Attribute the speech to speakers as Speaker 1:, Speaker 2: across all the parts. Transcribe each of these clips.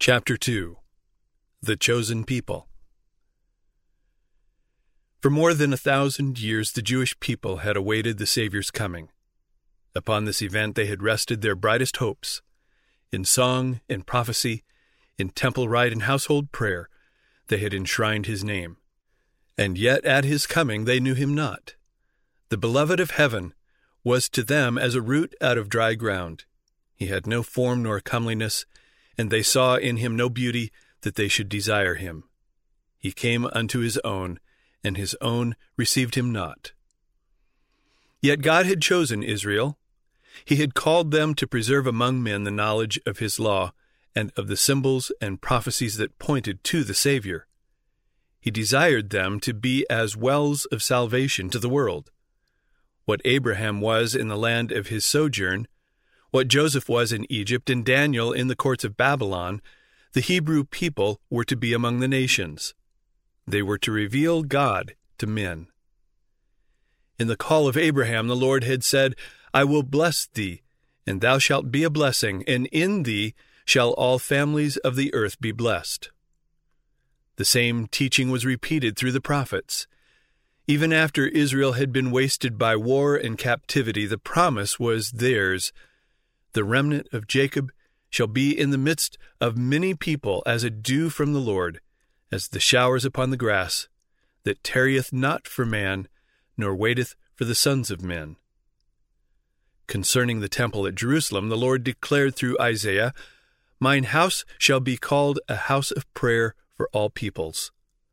Speaker 1: Chapter 2. The Chosen People. For more than 1,000 years the Jewish people had awaited the Savior's coming. Upon this event they had rested their brightest hopes. In song, in prophecy, in temple rite and household prayer, they had enshrined his name. And yet at his coming they knew him not. The beloved of heaven was to them as a root out of dry ground. He had no form nor comeliness, and they saw in him no beauty that they should desire him. He came unto his own, and his own received him not. Yet God had chosen Israel. He had called them to preserve among men the knowledge of his law and of the symbols and prophecies that pointed to the Savior. He desired them to be as wells of salvation to the world. What Abraham was in the land of his sojourn, what Joseph was in Egypt and Daniel in the courts of Babylon, the Hebrew people were to be among the nations. They were to reveal God to men. In the call of Abraham, the Lord had said, I will bless thee, and thou shalt be a blessing, and in thee shall all families of the earth be blessed. The same teaching was repeated through the prophets. Even after Israel had been wasted by war and captivity, the promise was theirs. The remnant of Jacob shall be in the midst of many people as a dew from the Lord, as the showers upon the grass, that tarrieth not for man, nor waiteth for the sons of men. Concerning the temple at Jerusalem, the Lord declared through Isaiah, Mine house shall be called a house of prayer for all peoples.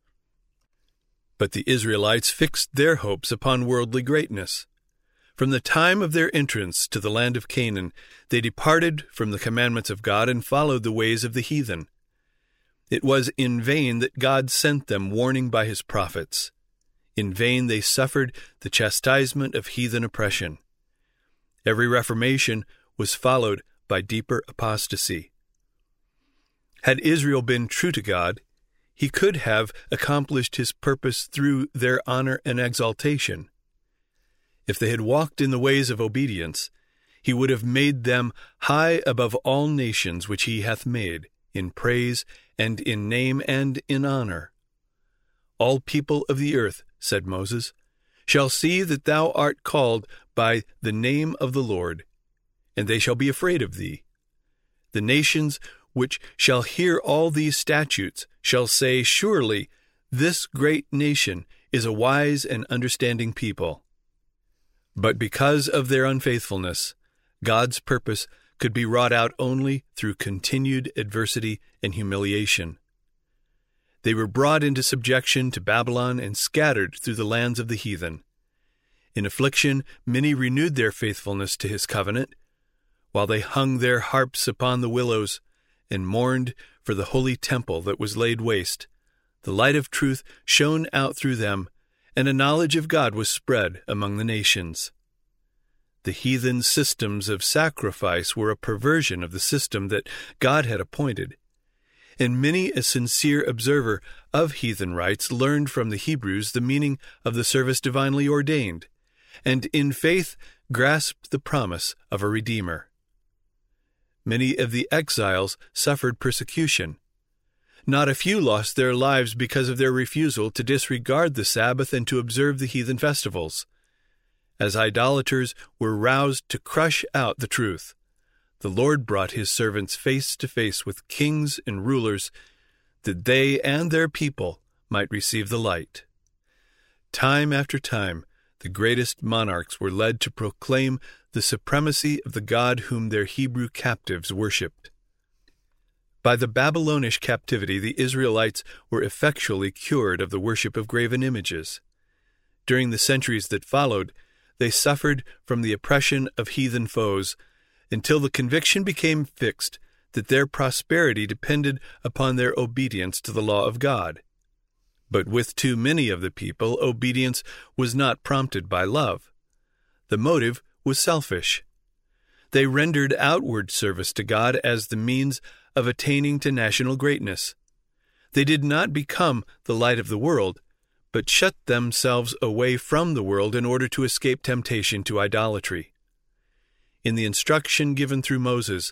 Speaker 1: But the Israelites fixed their hopes upon worldly greatness. From the time of their entrance to the land of Canaan, they departed from the commandments of God and followed the ways of the heathen. It was in vain that God sent them warning by his prophets. In vain they suffered the chastisement of heathen oppression. Every reformation was followed by deeper apostasy. Had Israel been true to God, he could have accomplished his purpose through their honor and exaltation. If they had walked in the ways of obedience, he would have made them high above all nations which he hath made, in praise and in name and in honor. All people of the earth, said Moses, shall see that thou art called by the name of the Lord, and they shall be afraid of thee. The nations which shall hear all these statutes shall say, Surely this great nation is a wise and understanding people. But because of their unfaithfulness, God's purpose could be wrought out only through continued adversity and humiliation. They were brought into subjection to Babylon and scattered through the lands of the heathen. In affliction, many renewed their faithfulness to his covenant, while they hung their harps upon the willows and mourned for the holy temple that was laid waste. The light of truth shone out through them, and a knowledge of God was spread among the nations. The heathen systems of sacrifice were a perversion of the system that God had appointed, and many a sincere observer of heathen rites learned from the Hebrews the meaning of the service divinely ordained, and in faith grasped the promise of a Redeemer. Many of the exiles suffered persecution. Not a few lost their lives because of their refusal to disregard the Sabbath and to observe the heathen festivals. As idolaters were roused to crush out the truth, the Lord brought his servants face to face with kings and rulers, that they and their people might receive the light. Time after time, the greatest monarchs were led to proclaim the supremacy of the God whom their Hebrew captives worshipped. By the Babylonish captivity, the Israelites were effectually cured of the worship of graven images. During the centuries that followed, they suffered from the oppression of heathen foes, until the conviction became fixed that their prosperity depended upon their obedience to the law of God. But with too many of the people, obedience was not prompted by love. The motive was selfish. They rendered outward service to God as the means of attaining to national greatness. They did not become the light of the world, but shut themselves away from the world in order to escape temptation to idolatry. In the instruction given through Moses,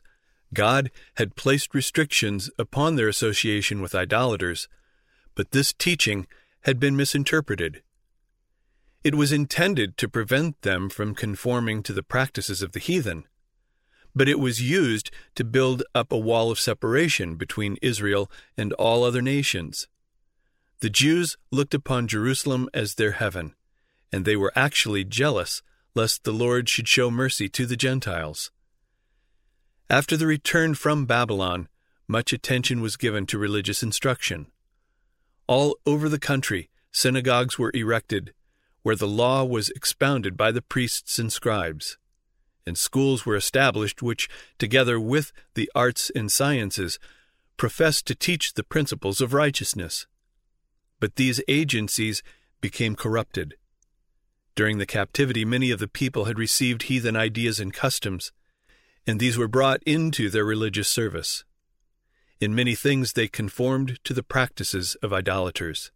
Speaker 1: God had placed restrictions upon their association with idolaters, but this teaching had been misinterpreted. It was intended to prevent them from conforming to the practices of the heathen, but it was used to build up a wall of separation between Israel and all other nations. The Jews looked upon Jerusalem as their heaven, and they were actually jealous lest the Lord should show mercy to the Gentiles. After the return from Babylon, much attention was given to religious instruction. All over the country, synagogues were erected, where the law was expounded by the priests and scribes, and schools were established which, together with the arts and sciences, professed to teach the principles of righteousness. But these agencies became corrupted. During the captivity, many of the people had received heathen ideas and customs, and these were brought into their religious service. In many things they conformed to the practices of idolaters.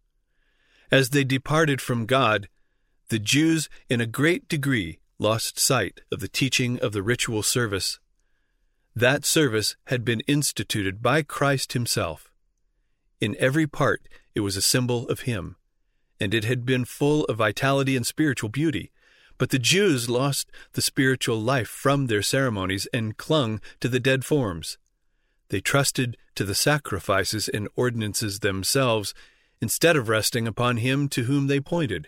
Speaker 1: As they departed from God, the Jews in a great degree lost sight of the teaching of the ritual service. That service had been instituted by Christ himself. In every part it was a symbol of him, and it had been full of vitality and spiritual beauty. But the Jews lost the spiritual life from their ceremonies and clung to the dead forms. They trusted to the sacrifices and ordinances themselves instead of resting upon him to whom they pointed.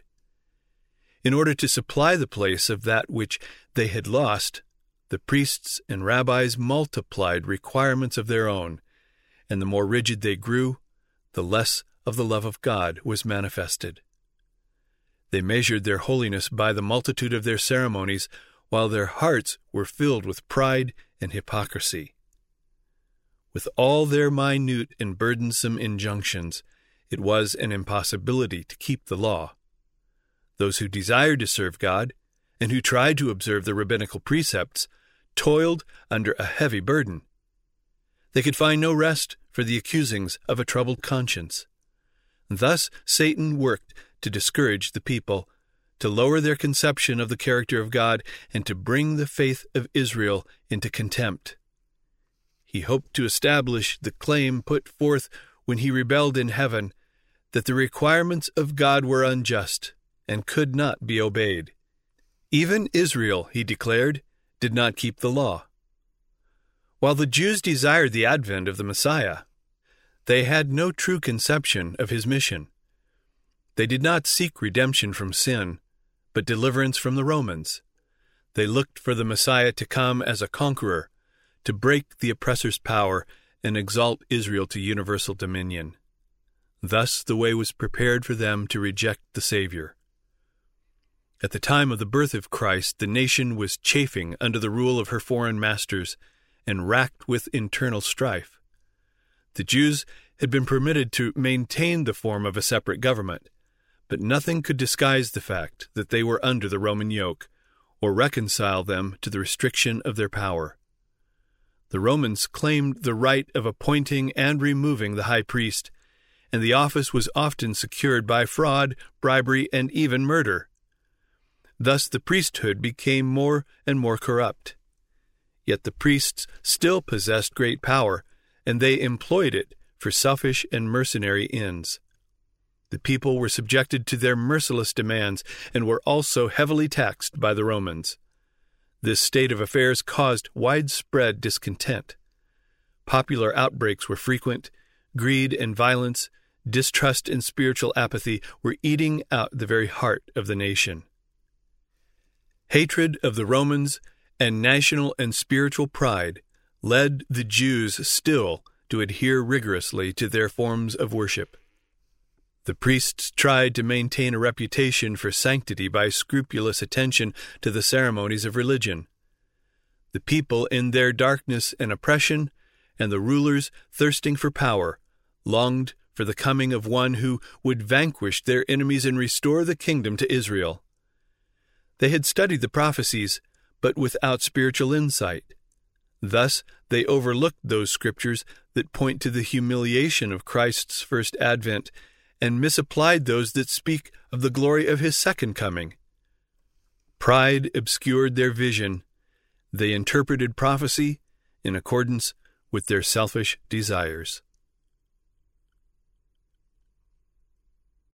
Speaker 1: In order to supply the place of that which they had lost, the priests and rabbis multiplied requirements of their own, and the more rigid they grew, the less of the love of God was manifested. They measured their holiness by the multitude of their ceremonies, while their hearts were filled with pride and hypocrisy. With all their minute and burdensome injunctions, it was an impossibility to keep the law. Those who desired to serve God, and who tried to observe the rabbinical precepts, toiled under a heavy burden. They could find no rest for the accusings of a troubled conscience. Thus Satan worked to discourage the people, to lower their conception of the character of God, and to bring the faith of Israel into contempt. He hoped to establish the claim put forth when he rebelled in heaven, that the requirements of God were unjust and could not be obeyed. Even Israel, he declared, did not keep the law. While the Jews desired the advent of the Messiah, they had no true conception of his mission. They did not seek redemption from sin, but deliverance from the Romans. They looked for the Messiah to come as a conqueror, to break the oppressor's power and exalt Israel to universal dominion. Thus the way was prepared for them to reject the Savior. At the time of the birth of Christ, the nation was chafing under the rule of her foreign masters and racked with internal strife. The Jews had been permitted to maintain the form of a separate government, but nothing could disguise the fact that they were under the Roman yoke, or reconcile them to the restriction of their power. The Romans claimed the right of appointing and removing the high priest, and the office was often secured by fraud, bribery, and even murder. Thus the priesthood became more and more corrupt. Yet the priests still possessed great power, and they employed it for selfish and mercenary ends. The people were subjected to their merciless demands and were also heavily taxed by the Romans. This state of affairs caused widespread discontent. Popular outbreaks were frequent. Greed and violence, distrust and spiritual apathy were eating out the very heart of the nation. Hatred of the Romans and national and spiritual pride led the Jews still to adhere rigorously to their forms of worship. The priests tried to maintain a reputation for sanctity by scrupulous attention to the ceremonies of religion. The people, in their darkness and oppression, and the rulers, thirsting for power, longed for the coming of one who would vanquish their enemies and restore the kingdom to Israel. They had studied the prophecies, but without spiritual insight. Thus, they overlooked those scriptures that point to the humiliation of Christ's first advent, and misapplied those that speak of the glory of his second coming. Pride obscured their vision. They interpreted prophecy in accordance with their selfish desires.